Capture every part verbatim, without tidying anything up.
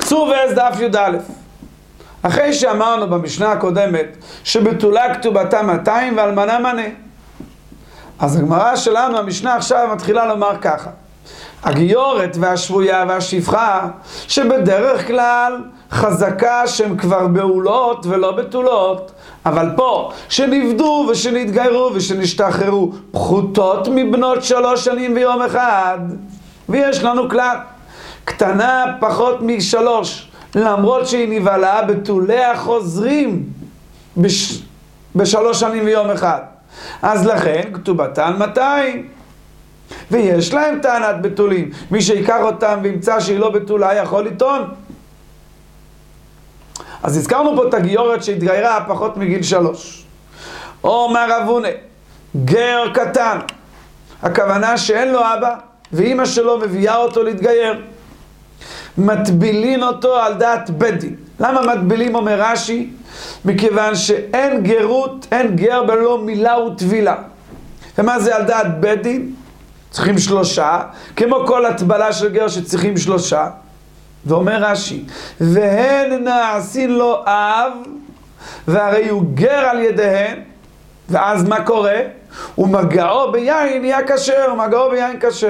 צור ועז דף י"א. אחרי שאמרנו במשנה הקודמת שבתולה כתובתה מאתיים ואלמנה מנה, אז הגמרא שלנו, המשנה עכשיו מתחילה לומר ככה: הגיורת והשבויה והשפחה שבדרך כלל חזקה שהן כבר בעולות ולא בתולות, אבל פה שנבדו ושנתגיירו ושנשתחררו פחותות מבנות שלוש שנים ויום אחד. ויש לנו כלל: קטנה פחות משלוש, למרות שהיא נבהלה, בתוליה חוזרים בש... בשלוש שנים ויום אחד. אז לכן כתובתן מאתיים. ויש להם טענת בתולים, מי שיקח אותם וימצא שהיא לא בתולה יכול לטעון. אז הזכרנו פה את הגיורת שהתגיירה פחות מגיל שלוש. אומר רב הונא, גר קטן, הכוונה שאין לו אבא ואמא שלו מביאה אותו להתגייר, מטבילין אותו על דעת בית דין. למה מטבילים, אומר רש"י? מכיוון שאין גרות, אין גר בלא מילה וטבילה. ומה זה על דעת בית דין? צריכים שלושה, כמו כל הטבלה של גר שצריכים שלושה. ואומר רש"י, והן נעשין לו אב, והרי הוא גר על ידיהן. ואז מה קורה? ומגעו ביין נהיה כשר, ומגעו ביין כשר.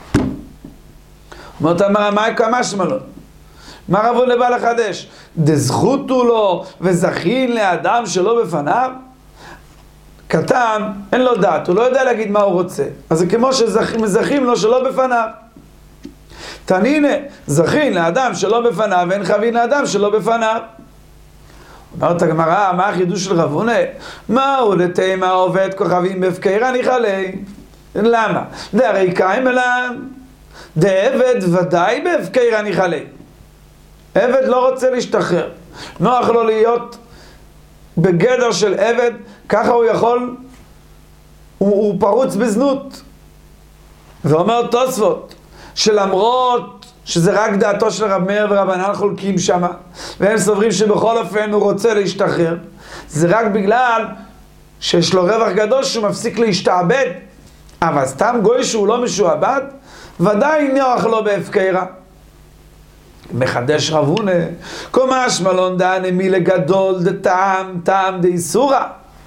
אומרת אמרה, מה כמה שמלון? מה רב הונא בא לחדש? דזכותו לו וזכין לאדם שלא בפניו? קטן, אין לו דעת, הוא לא יודע להגיד מה הוא רוצה. אז זה כמו שמזכים לו שלא בפניו. תנינה, זכין לאדם שלא בפניו, ואין חבין לאדם שלא בפניו. אומרת הגמרא, מה החידוש של רב הונא? מהו לתימה עובד כוכבים בהפקרה ניחלי? למה? דהרי קיים אלן, דעבד ודאי בהפקרה ניחלי. עבד לא רוצה להשתחרר, נוח לו להיות בגדר של עבד, ככה הוא יכול, הוא, הוא פרוץ בזנות. ואומר תוספות, שלמרות שזה רק דעתו של רב מאיר ורבנן חולקים שמה, והם סוברים שבכל אופן הוא רוצה להשתחרר, זה רק בגלל שיש לו רווח גדול שהוא מפסיק להשתעבד. אבל סתם גוי שהוא לא משועבד, ודאי נוח לו בהפקרה. מחדש רב הונא, קומש מלון דענה מי לגדול דטעם טעם דאיסורא.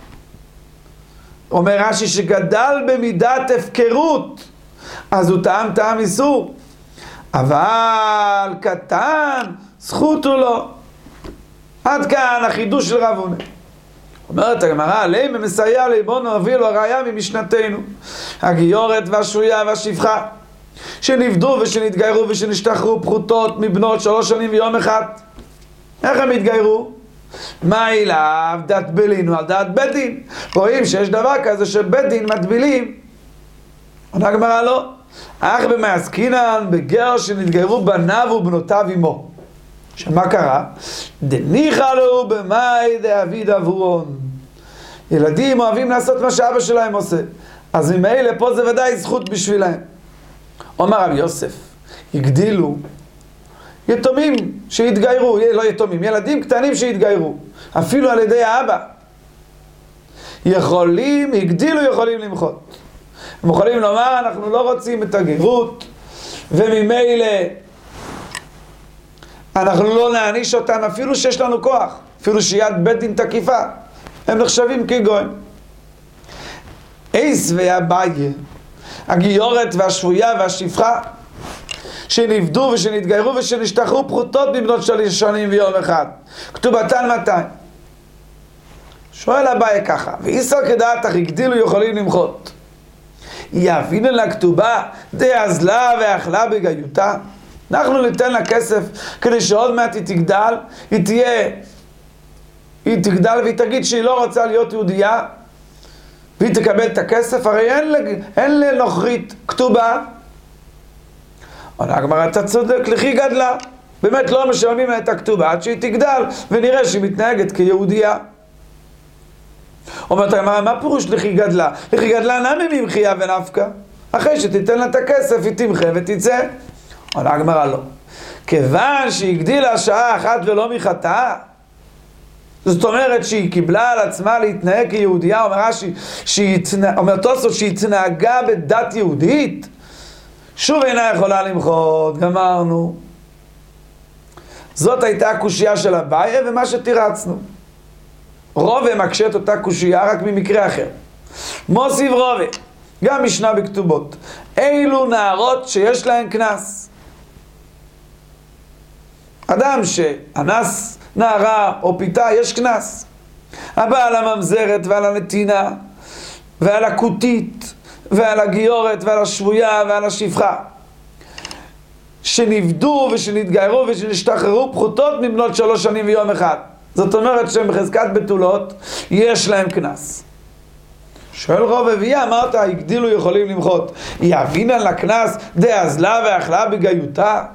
אומר רש"י שגדל במידת הפקרות, אז הוא טעם טעם איסור. אבל קטן, זכותו לו. עד כאן החידוש של רב הונא. אומרת הגמרא, עליהם מסייע ליבונו הביא לו הראיה ממשנתנו. הגיורת והשבויה והשפחה שנבדו ושנתגיירו ושנשתחררו פחותות מבנות שלוש שנים ויום אחד. איך הם התגיירו? מה אליו? דת בלינו על דת בית דין. רואים שיש דבר כזה שבית דין מטבילים. עונה הגמרא לא. אך במה עסקינן? בגר שנתגיירו בניו ובנותיו עמו. שמה קרה? דניחא לו במאי דאביד אבורון. ילדים אוהבים לעשות מה שאבא שלהם עושה, אז ממילא פה זה ודאי זכות בשבילהם. אומר רב יוסף, הגדילו יתומים שהתגיירו, לא יתומים, ילדים קטנים שהתגיירו, אפילו על ידי האבא, יכולים, הגדילו יכולים למחות. הם יכולים לומר, אנחנו לא רוצים את הגרות, וממילא אנחנו לא נעניש אותם אפילו שיש לנו כוח, אפילו שיד בית דין תקיפה, הם נחשבים כגויים. אייס ואביי, הגיורת והשבויה והשפחה שנבדו ושנתגיירו ושנשתחררו פחותות מבנות שלוש שנים ויום אחד, כתובתן מאתיים. שואל אביי ככה, ואיסר כדעתך הגדילו יכולים למחות, יאבינן לה כתובה דאזלה ואכלה בגיותה? אנחנו ניתן לה כסף כדי שעוד מעט היא תגדל, היא תהיה, היא תגדל והיא תגיד שהיא לא רוצה להיות יהודייה, והיא תקבל את הכסף, הרי אין, אין לנוכרית כתובה. עונה הגמרא, אתה צודק, לכי גדלה. באמת לא משלמים לה את הכתובה עד שהיא תגדל, ונראה שהיא מתנהגת כיהודייה. אומרת הגמרא, מה פירוש לכי גדלה? לכי גדלה נמי ממחיה ונפקה. אחרי שתיתן לה את הכסף, היא תמחה ותצא. עונה הגמרא לא. כיוון שהיא הגדילה שעה אחת ולא מחטאה, זאת אומרת שהיא קיבלה על עצמה להתנהג כיהודייה, אומר רש"י, אומר תוספות שהיא התנהגה בדת יהודית, שוב אינה יכולה למחות, גמרנו. זאת הייתה הקושייה של אביי ומה שתירצנו. רובה מקשה את אותה קושייה רק ממקרה אחר. מוסיף רובה, גם משנה בכתובות. אילו נערות שיש להן כנס. אדם שאנס נערה או פיתה יש כנס. הבא על הממזרת ועל הנתינה ועל הכותית ועל הגיורת ועל השבויה ועל השפחה. שנבדו ושנתגיירו ושנשתחררו פחותות מבנות שלוש שנים ויום אחד. זאת אומרת שהם בחזקת בתולות, יש להם כנס. שואל רוב אביה, אמרת, הגדילו יכולים למחות. יבינן לכנס דה אזלה ואכלה בגיותה?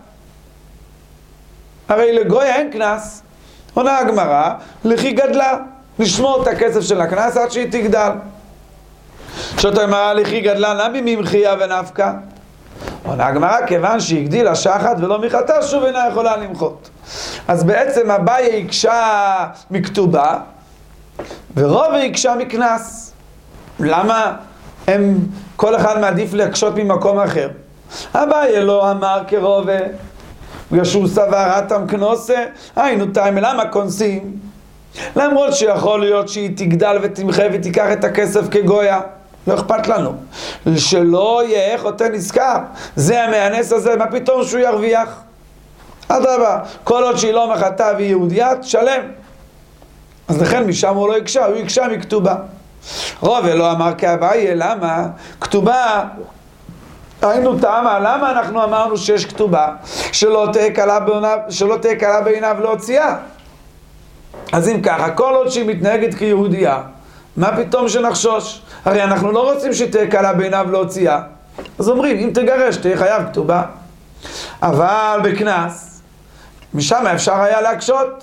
הרי לגויה אין כנס. עונה הגמרא, לכי גדלה, לשמור את הכסף של הכנס עד שהיא תגדל. שאתה אמרה, לכי גדלה, נמי ממחיה ונפקה? עונה הגמרא, כיוון שהגדילה שחת ולא מחתה, שוב אינה יכולה למחות. אז בעצם אביי יקשה מכתובה, ורובה יקשה מכנס. למה הם, כל אחד מעדיף להקשות ממקום אחר? אביי לא אמר כרובה, בגלל שהוא סבר אתם כנוסה, היינו תאימה, למה כונסים? למרות שיכול להיות שהיא תגדל ותמחה ותיקח את הכסף כגויה, לא אכפת לנו. שלא יהיה חוטא נזכר, זה המאנס הזה, מה פתאום שהוא ירוויח? אדרבה, כל עוד שהיא לא מחתה והיא יהודיה, תשלם. אז לכן משם הוא לא יקשה, הוא יקשה מכתובה. רובה לא אמר כאביי, למה? כתובה, היינו טעמה, למה אנחנו אמרנו שיש כתובה שלא תהיה קלה בעיניו, שלא תהיה קלה בעיניו להוציאה? אז אם ככה, כל עוד שהיא מתנהגת כיהודייה, מה פתאום שנחשוש? הרי אנחנו לא רוצים שתהיה קלה בעיניו להוציאה. אז אומרים, אם תגרש, תהיה חייב כתובה. אבל בכנס, משם אפשר היה להקשות.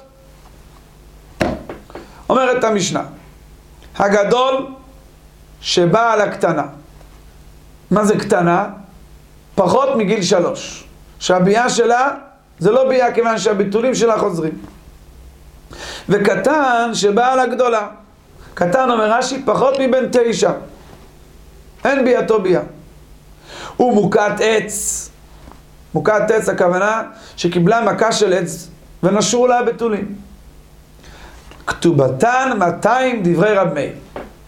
אומרת המשנה, הגדול שבא על הקטנה. מה זה קטנה? פחות מגיל שלוש. שהבייה שלה זה לא בייה כיוון שהביטולים שלה חוזרים. וקטן שבא על הגדולה. קטן אומר רש"י פחות מבין תשע. אין בייתו ביה. הוא מוכת עץ. מוכת עץ הכוונה שקיבלה מכה של עץ ונשרו לה בתולים. כתובתן מאתיים דברי רב מאיר.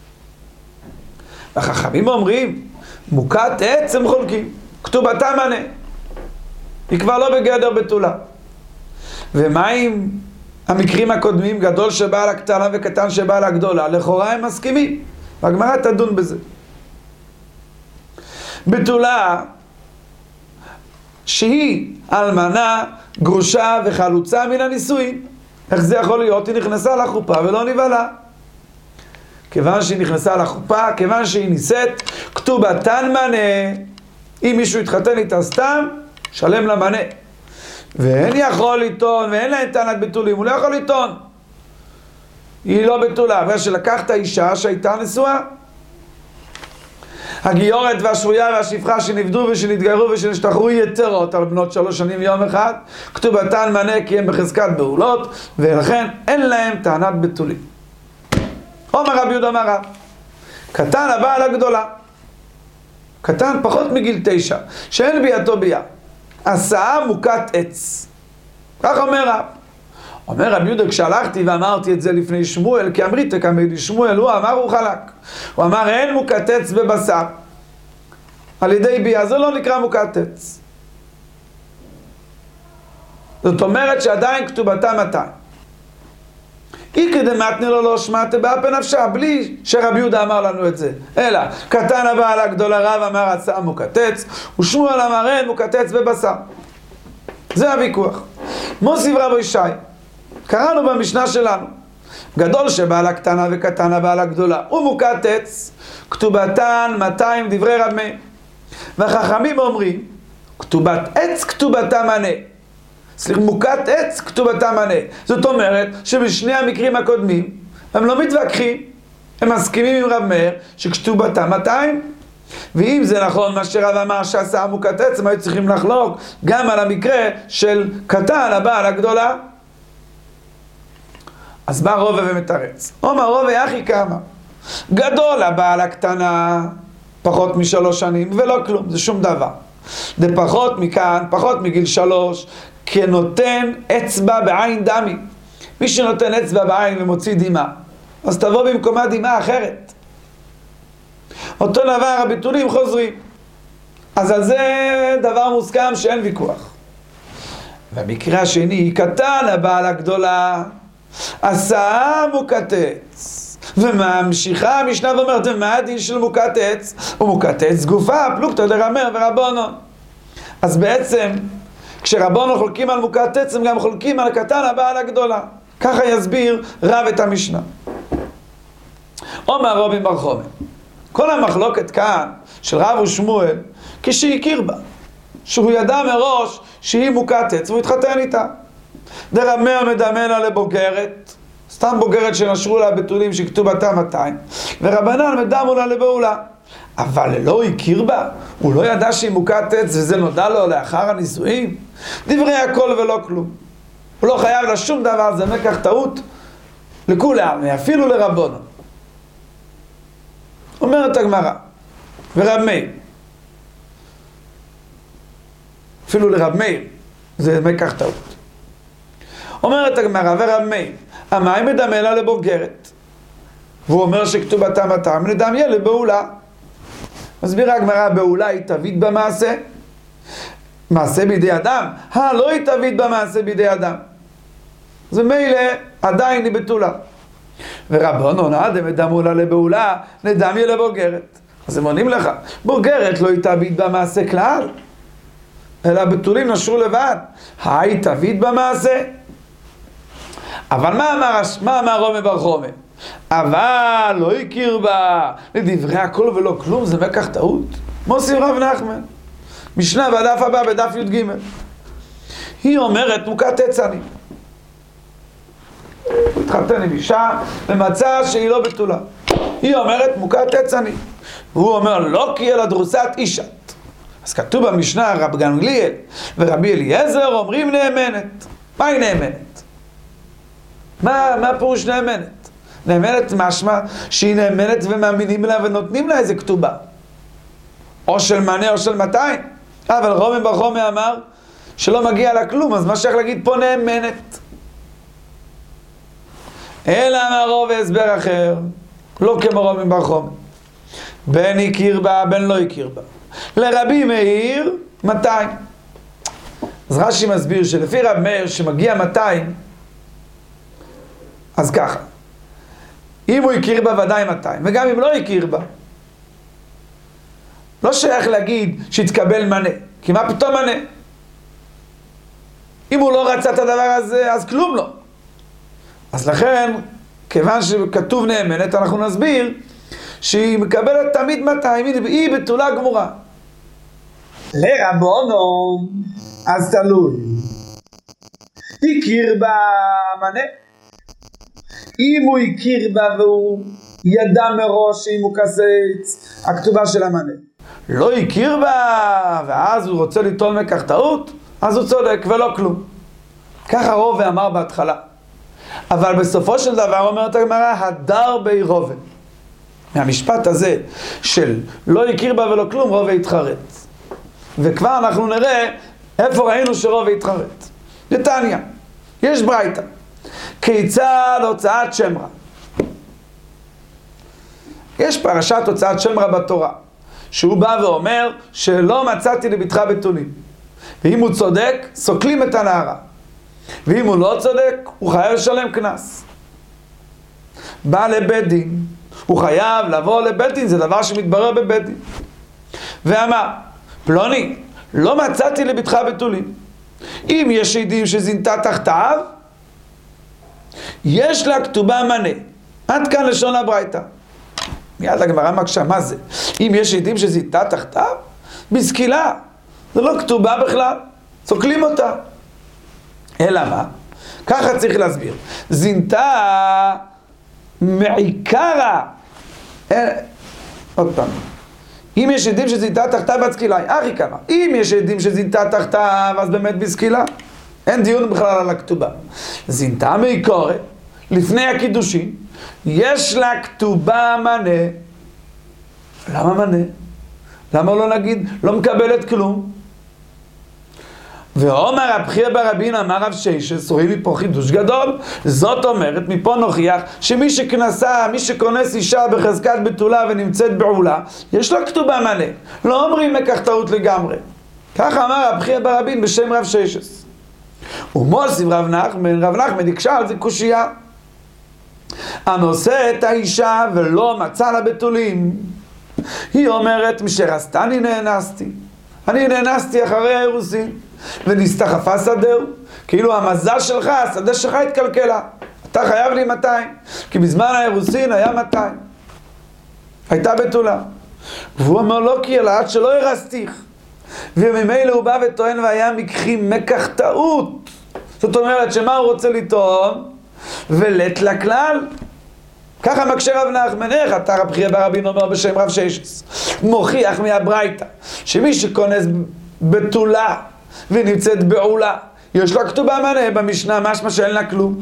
החכמים אומרים מוכת עץ הם חולקים, כתובתה מנה, היא כבר לא בגדר בתולה. ומה עם המקרים הקודמים, גדול שבא על הקטנה וקטן שבא על הגדולה? לכאורה הם מסכימים, והגמרא תדון בזה. בתולה שהיא אלמנה, גרושה וחלוצה מן הנישואין, איך זה יכול להיות? היא נכנסה לחופה ולא נבהלה. כיוון שהיא נכנסה לחופה, כיוון שהיא נישאת, כתובתן מנה. אם מישהו יתחתן איתה סתם, שלם למנה. ואין יכול לטעון, ואין לה טענת בתולים, הוא לא יכול לטעון. היא לא בתולה, אבל שלקחת אישה שהייתה נשואה. הגיורת והשבויה והשפחה שנבדו ושנתגיירו ושנשתחררו יתרות על בנות שלוש שנים יום אחד, כתובתן מנה כי הם בחזקת בעולות, ולכן אין להם טענת בתולים. אומר רבי יהודה אמר רב, קטן הבא על הגדולה. קטן פחות מגיל תשע, שאין בייתו ביה. עשה מוכת עץ. כך אומר רב. אומר רבי יהודה, כשהלכתי ואמרתי את זה לפני שמואל, כי אמרית כמדי שמואל, הוא אמר הוא חלק. הוא אמר אין מוכת עץ בבשר. על ידי ביה, זה לא נקרא מוכת עץ. זאת אומרת שעדיין כתובתה מתי. אי כדמתני לו לא שמעתי באפי נפשה, בלי שרבי יהודה אמר לנו את זה. אלא, קטן הבא על הגדולה רב אמר עשה מוכת עץ, ושמואל אמר אין מוכת עץ בבשר. זה הוויכוח. מוסיף רבי ישי, קראנו במשנה שלנו, גדול שבא על הקטנה וקטן הבא על הגדולה, ומוכת עץ, כתובתן מאתיים דברי רב מאיר. והחכמים אומרים, כתובת עץ כתובתה מנה. סליחה, מוכת עץ כתובתה מנה. זאת אומרת שבשני המקרים הקודמים הם לא מתווכחים, הם מסכימים עם רב מאיר שכתובתה מאתיים. ואם זה נכון מה שרב אמר שעשה מוכת עץ, הם היו צריכים לחלוק גם על המקרה של קטן הבא על הגדולה. אז בא רובה ומתרץ. אומר רובה אחי כמה גדול הבא על הקטנה פחות משלוש שנים ולא כלום, זה שום דבר. זה פחות מכאן, פחות מגיל שלוש, כנותן אצבע בעין דמי. מי שנותן אצבע בעין ומוציא דמעה, אז תבוא במקומה דמעה אחרת. אותו דבר הביטולים חוזרים. אז על זה דבר מוסכם שאין ויכוח. במקרה השני, קטן הבעל הגדולה, עשה מוקטץ. וממשיכה המשנה ואומרת, ומה הדין של מוקטץ? הוא מוקטץ גופה, פלוגתא דרמר ורבונון. אז בעצם, כשרבונון חולקים על מוקטץ, הם גם חולקים על קטן הבעל הגדולה. ככה יסביר רב את המשנה. אומר רבי בר חומר, כל המחלוקת כאן של רב ושמואל, כשהכיר בה, שהוא ידע מראש שהיא מוקטץ והוא התחתן איתה. דרמר מדמן לה לבוגרת, סתם בוגרת שנשרו לה בתולים שכתובתה מאתיים, ורבנן מדמו לה לבעולה. אבל לא הכיר בה, הוא לא ידע שהיא מוקטץ וזה נודע לו לאחר הנישואים. דברי הכל ולא כלום. הוא לא חייב לה שום דבר, זה מקח טעות לכולם, אפילו לרבונו. אומרת הגמרא, ורב מאיר, אפילו לרב מאיר, זה מקח טעות. אומרת הגמרא, ורב מאיר, המים מדמה לה לבוגרת, והוא אומר שכתובתה מאתיים, נדם ילד בעולה. מסבירה הגמרא, בעולה היא תביא במעשה, מעשה בידי אדם, אה, לא היא תביא במעשה בידי אדם. זה מילא, עדיין היא בתולה. ורבונון, אדם מדמו לה לבעולה, נדם ילד לבוגרת. אז הם עונים לך, בוגרת לא היא תביא במעשה כלל, אלא בתולים נשרו לבד. היי תביא במעשה. אבל מה אמר, מה אמר רומי בר חומר? אבל לא הכיר בה, לדברי הכל ולא כלום, זה מקח טעות. מוסיף רב נחמן, משנה בדף הבא בדף י"ג. היא אומרת מוקטץ אני. הוא התחתן עם אישה ומצא שהיא לא בתולה. היא אומרת מוקטץ אני. והוא אומר לא כי אלא דרוסת אישת. אז כתוב במשנה רב גמליאל ורבי אליעזר אומרים נאמנת. מה היא נאמנת? מה, מה פירוש נאמנת? נאמנת משמע שהיא נאמנת ומאמינים לה ונותנים לה איזה כתובה. או של מנה או של מאתיים. אבל רומי בר חומר אמר שלא מגיע לה כלום, אז מה שייך להגיד פה נאמנת? אלא אמר רוב הסבר אחר, לא כמו רומי בר חומר. בין הכיר בה, בין לא הכיר בה. לרבי מאיר, מאתיים. אז רש"י מסביר שלפי רב מאיר שמגיע מאתיים, אז ככה. אם הוא הכיר בה ודאי מאתיים, וגם אם לא הכיר בה, לא שייך להגיד שהתקבל מנה, כי מה פתאום מנה? אם הוא לא רצה את הדבר הזה, אז כלום לא. אז לכן, כיוון שכתוב נאמנת, אנחנו נסביר שהיא מקבלת תמיד מאתיים, היא בתולה גמורה. לרבונון, אז תלוי. הכיר בה מנה. אם הוא הכיר בה והוא ידע מראש שהיא מוקטץ, הכתובה של המנה. לא הכיר בה, ואז הוא רוצה לטעון מקח טעות, אז הוא צודק ולא כלום. ככה רובה אמר בהתחלה. אבל בסופו של דבר אומרת הגמרא, הדר בי רובה. מהמשפט הזה של לא הכיר בה ולא כלום, רובה התחרט. וכבר אנחנו נראה איפה ראינו שרובה התחרט. נתניה, יש ברייתא. כיצד הוצאת שם רע? יש פרשת הוצאת שם רע בתורה, שהוא בא ואומר שלא מצאתי לביתך בתולים. ואם הוא צודק, סוקלים את הנערה. ואם הוא לא צודק, הוא חייב לשלם קנס. בא לבית דין, הוא חייב לבוא לבית דין, זה דבר שמתברר בבית דין. ואמר, פלוני, לא מצאתי לביתך בתולים. אם יש עדים שזינתה תחתיו, יש לה כתובה מנה. עד כאן לשון הברייתא. מיד הגמרא מקשה, מה זה? אם יש עדים שזינתה תחתיו, בסקילה. זה לא כתובה בכלל. סוקלים אותה. אלא מה? ככה צריך להסביר. זינתה מעיקרה. עוד פעם. אם יש עדים שזינתה תחתיו בסקילה, אחי כמה. אם יש עדים שזינתה תחתיו, אז באמת בסקילה. אין דיון בכלל על הכתובה. זינתה מעיקרה, לפני הקידושין, יש לה כתובה מנה. למה מנה? למה לא נגיד, לא מקבלת כלום? ואומר רב חייא בר רבין אמר רב ששת, רואים מפה חידוש גדול. זאת אומרת, מפה נוכיח שמי שכנסה, מי שכונס אישה בחזקת בתולה ונמצאת בעולה, יש לו כתובה מלא. לא אומרים לקח טעות לגמרי. ככה אמר רב חייא בר רבין בשם רב ששת. ומוסיף רב נחמן, רב נחמן הקשה על זה קושייה. הנושא את האישה ולא מצא לה בתולים. היא אומרת, משרסתני נאנסתי. אני נאנסתי אחרי האירוסין. ונסתחפה שדהו. כאילו המזל שלך, השדה שלך התקלקלה. אתה חייב לי מאתיים. כי בזמן האירוסין היה מאתיים. הייתה בתולה. והוא אומר לא כי אלא עד שלא הרסתיך. וממילא הוא בא וטוען והיה מקחי מקח טעות. זאת אומרת שמה הוא רוצה לטעון? ולת לכלל. ככה מקשה רב נחמן. איך אתה רב חייא בר רבין אומר בשם רב ששת? מוכיח מהברייתא שמי שכונס בתולה ונמצאת בעולה יש לה כתובה מנה במשנה, משמע שאין לה כלום.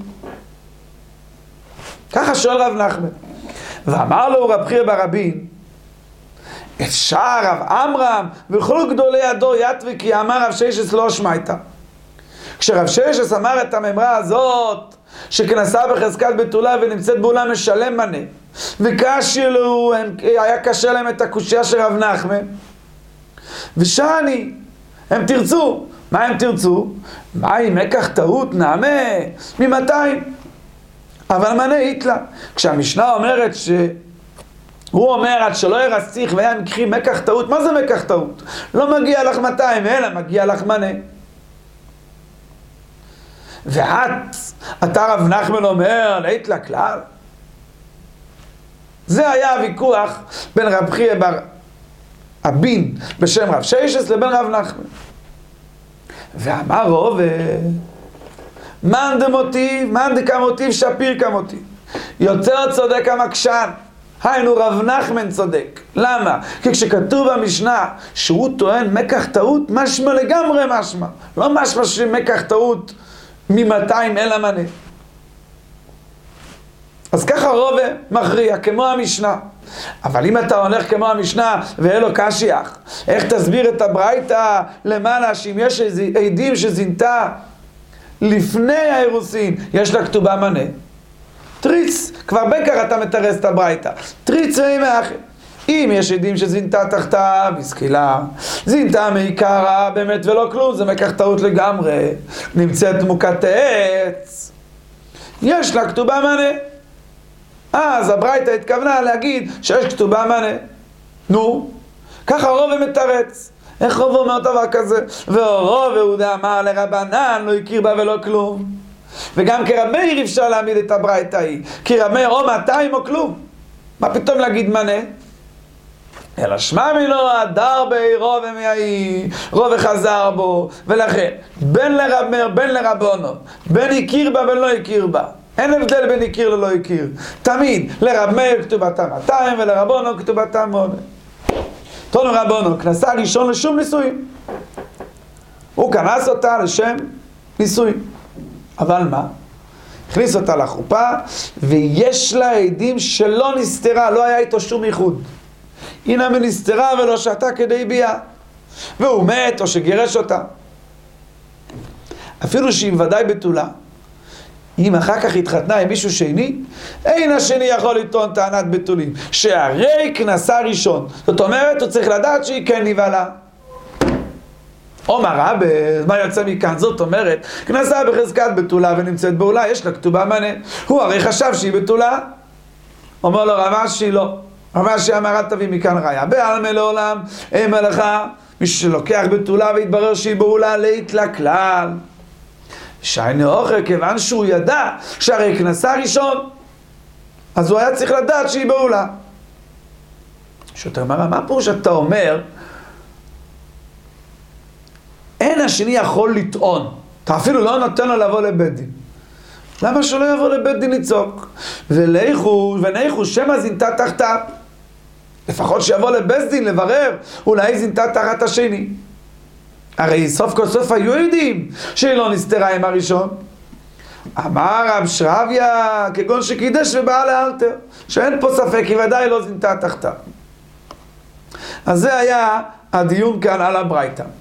ככה שואל רב נחמן. ואמר לו רב חייא בר רבין, אפשר רב עמרם וכל גדולי הדור יתרי כי אמר רב ששת לא שמעתה. כשרב ששת אמר את הממרה הזאת שכנסה בחזקת בתולה ונמצאת בעולה משלם מנה, וקשי לו, היה קשה להם את הקושייה של רב נחמן, ושאני, הם תרצו. מה הם תרצו? מה אם מקח טעות נעמה ממאתיים? אבל מנה יתלה. כשהמשנה אומרת ש... הוא אומר עד שלא ירסתיך והיה מקחי מקח טעות. מה זה מקח טעות? לא מגיע לך מאתיים אלא מגיע לך מנה. ואת, אתה רב נחמן אומר לית לה כלל. זה היה הוויכוח בין רב חייא בר רבין בשם רב ששת לבין רב נחמן. ואמר רוב מאן דמוטיב, מאן דקמוטיב שפיר כמוטיב. יותר צודק המקשן. היינו רב נחמן צודק. למה? כי כשכתוב במשנה שהוא טוען מקח טעות, משמע לגמרי משמע. לא משמע שמקח טעות ממאתיים אלא מנה. אז ככה רוב מכריע, כמו המשנה. אבל אם אתה הולך כמו המשנה ואין לו קשיח, איך תסביר את הברייתא למעלה שאם יש עדים שזינתה לפני האירוסין, יש לה כתובה מנה? תריץ, כבר בקר אתה מתרס את הברייתא. תריץ ראי מאחר. אם יש עדים שזינתה תחתיו, הסקילה, זינתה מעיקרה, באמת ולא כלום, זה מקח טעות לגמרי. נמצאת מוקת עץ, יש לה כתובה מנה. אז הברייתא התכוונה להגיד שיש כתובה מנה. נו, ככה רוב מתרץ. איך רוב אומר דבר כזה? ורוב יהודה אמר לרבנן לא הכיר בה ולא כלום. וגם כרב מאיר אפשר להעמיד את הברייתא ההיא. כי רב מאיר או מאתיים או כלום. מה פתאום להגיד מנה? אלא שמע מלו הדר בי רוב ומהי רוב חזר בו. ולכן בין לרב מאיר בין לרבונו, בין הכיר בה בין לא הכיר בה, אין הבדל בין הכיר ללא הכיר. תמיד לרב מאיר כתובתה מאתיים ולרבונו כתובתה מונה. תונו רבונו, כנסה ראשון לשום נישואים. הוא כנס אותה לשם נישואים. אבל מה? הכניס אותה לחופה, ויש לה עדים שלא נסתרה, לא היה איתו שום ייחוד. הנה מנסתרה ולא שעתה כדי ביאה. והוא מת או שגירש אותה. אפילו שהיא ודאי בתולה, אם אחר כך התחתנה עם מישהו שני, אין השני יכול לטעון טענת בתולים. שהרי כנסה ראשון. זאת אומרת, הוא צריך לדעת שהיא כן נבעלה. אומר רבי, מה יוצא מכאן? זאת אומרת, כנסה בחזקת בתולה ונמצאת בעולה, יש לה כתובה מנה. הוא הרי חשב שהיא בתולה. אומר לו רבשי לא. רבשי אמר אל תביא מכאן ראיה. בעלמא לעולם, אין מלאכה, מי שלוקח בתולה והתברר שהיא בעולה, לית לה כלל. שיינו אוכל, כיוון שהוא ידע שהרי כנסה ראשון, אז הוא היה צריך לדעת שהיא בעולה. שוטר אמר, מה פירוש אתה אומר? אין השני יכול לטעון. אתה אפילו לא נותן לו לבוא לבית דין. למה שלא יבוא לבית דין לצעוק? ולאיכו, ונייכו, שמה זינתה תחתה. לפחות שיבוא לבית דין לברר, אולי זינתה תחת השני. הרי סוף כל סוף היו יודעים שהיא לא נסתרה עם הראשון. אמר רב שרביה, כגון שקידש ובאה לאלתר, שאין פה ספק, היא ודאי לא זינתה תחתה. אז זה היה הדיון כאן על הברייתא.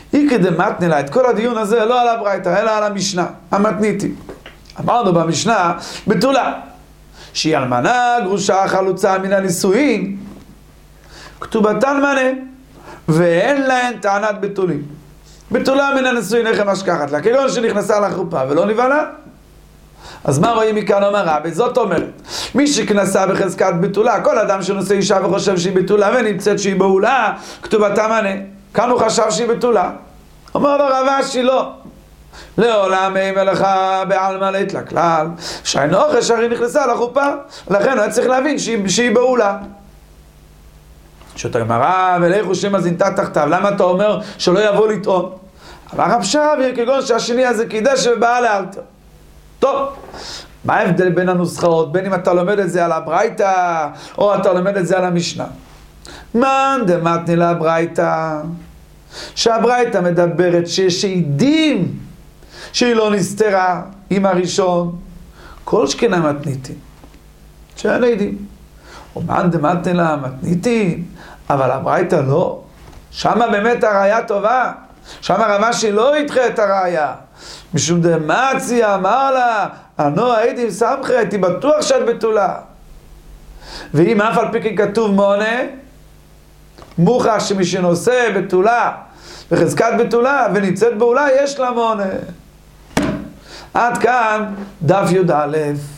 היא כדמתנה לה, את כל הדיון הזה לא על הברייתא, אלא על המשנה, המתניתי. אמרנו במשנה, בתולה, שהיא אלמנה, גרושה, חלוצה מן הנישואין, כתובתן מנה, ואין להן טענת בתולים. בתולה מן הנישואין איך הם משכחת לה, כגון שנכנסה לחופה ולא נבהלה. אז מה רואים מכאן אומר רבי? זאת אומרת, מי שכנסה בחזקת בתולה, כל אדם שנושא אישה וחושב שהיא בתולה ונמצאת שהיא בעולה, כתובתה מנה. כאן הוא חשב שהיא בתולה. אומר לו רב אשי לא. לעולם אין מלאכה בעלמא לית לכלל, שהנוכש הרי נכנסה לחופה, לכן הוא היה צריך להבין שהיא, שהיא בעולה. שאתה גמרא ולכו שמא זינתה תחתיו, למה אתה אומר שלא יבוא לטעון? אמר רב שרביה כגון שהשני הזה קידש ובאה לאלתר. טוב, מה ההבדל בין הנוסחאות, בין אם אתה לומד את זה על הברייתא או אתה לומד את זה על המשנה? מאן דמתני לברייתא, שהברייתא מדברת שיש עדים שהיא לא נסתרה עם הראשון, כל שכנה מתניתין, שאין עדים. ומאן דמתני לה מתניתין, אבל הברייתא לא, שמה באמת הראיה טובה, שמה רב אשי לא ידחה את הראיה, משום דמצי אמר לה, אנו הייתי מסמכת, הייתי בטוח שאת בתולה. ואם אף על פי כן כתוב מונה, מוכח שמי שנושא בתולה, בחזקת בתולה, ונמצאת בעולה, יש לה מונה. עד כאן דף י"א.